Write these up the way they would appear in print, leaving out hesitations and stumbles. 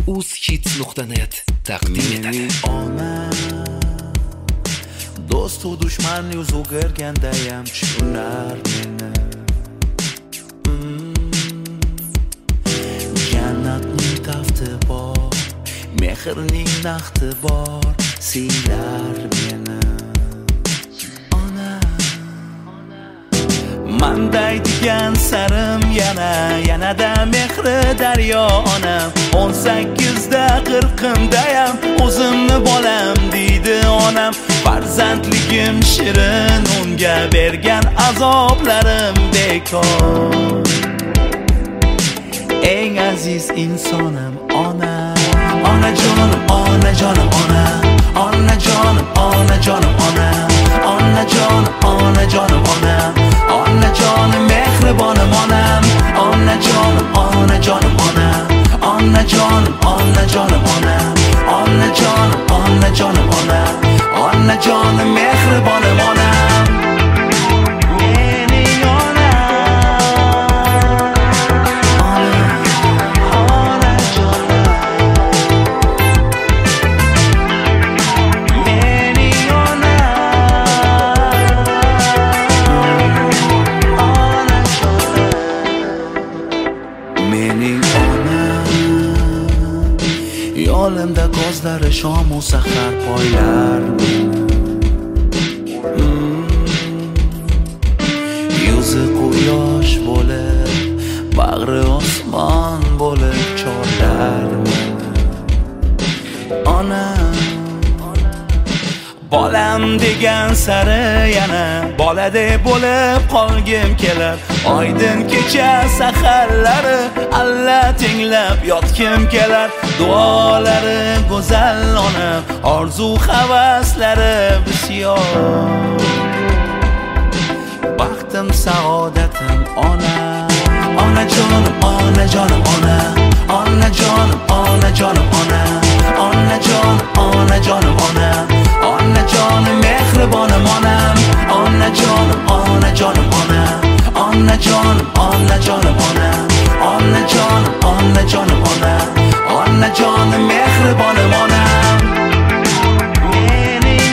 uz-hits.net taqdim etadi. Do'st u dushman yuz o'girgandayam tushunar meni. Jannatning tafti bor, mehrning naqdi bor, siylar meni. Mandaydigan sarim yanada mehri daryo onam. 18da 40imdayam o'zimni bolam deydi onam. Farzandligim shirin, unga bergan azoblarim bekor. Eng aziz insonim ona. Onajonim, onajonim ona. Onajonim, onajonim ona. Onajonim, onajonim ona. Onajonim mehribonim onam. Onajonim, onajonim ona. Onajonim, onajonim ona. Onajonim, onajonim ona. Onajonim mehribonim onam. Mening yo'limda ko'zlari shom u sahar poylar meni. Yuzi quyosh bo'lib, bag'ri osmon bo'lib chorlar meni. Onam bolam degan sari yana boladek bo'lib qolgim kelar. Oydin kecha saharlari alla tinglab yotgim kelar. Duolari go'zal ona, orzu havaslari bisyor. Baxtim saodatim ona. Onajonim, onajonim ona. Onajonim, onajonim ona. Onajonim, onajonim ona. Onajonim mehribonim onam. Onajonim, onajonim ona. Onajonim, onajonim ona. Onajonim, onajonim ona. Onajonim mehribonim onam. Mening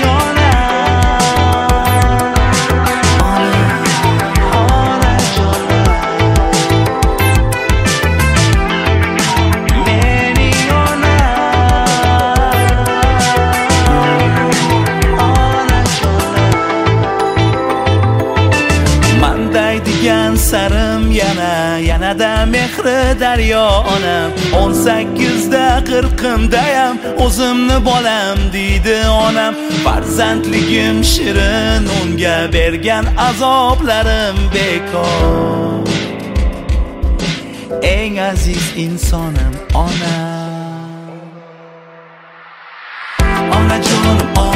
sarim yanada mehri daryo onam. 18da 40imdayam o'zimni bolam deydi onam. Farzandligim shirin, unga bergan azoblarim bekor. Eng aziz insonim ona. Onajonim,